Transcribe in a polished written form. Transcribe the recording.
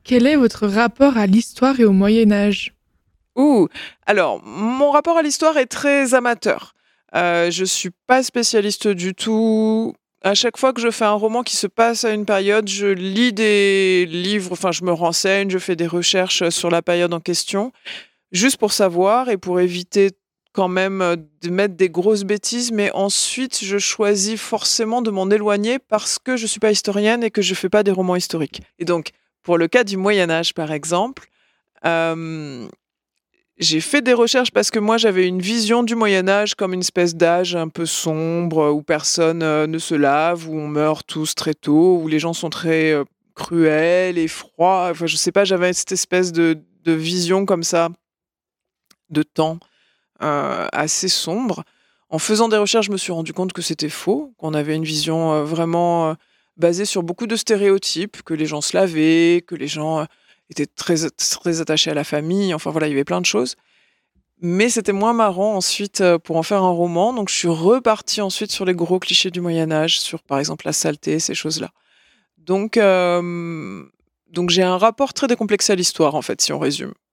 Quel est votre rapport à l'histoire et au Moyen Âge? Ouh! Alors, mon rapport à l'histoire est très amateur. Je suis pas spécialiste du tout. À chaque fois que je fais un roman qui se passe à une période, je lis des livres, enfin je me renseigne, je fais des recherches, sur la période en question, juste pour savoir et pour éviter quand même, de mettre des grosses bêtises. Mais ensuite, je choisis forcément de m'en éloigner parce que je suis pas historienne et que je fais pas des romans historiques. Et donc, pour le cas du Moyen Âge, par exemple, hem j'ai fait des recherches parce que moi, j'avais une vision du Moyen Âge comme une espèce d'âge un peu sombre, où personne, ne se lave, où on meurt tous très tôt, où les gens sont très, cruels et froids. Enfin, je sais pas, j'avais cette espèce de vision comme ça, de temps, assez sombre. En faisant des recherches, je me suis rendu compte que c'était faux, qu'on avait une vision, vraiment, basée sur beaucoup de stéréotypes, que les gens se lavaient, que les gens, étaient très attachés à la famille, enfin voilà, il y avait plein de choses. Mais c'était moins marrant ensuite, pour en faire un roman, donc je suis repartie ensuite sur les gros clichés du Moyen Âge, sur par exemple la saleté, ces choses-là. Donc donc j'ai un rapport très décomplexé à l'histoire en fait, si on résume.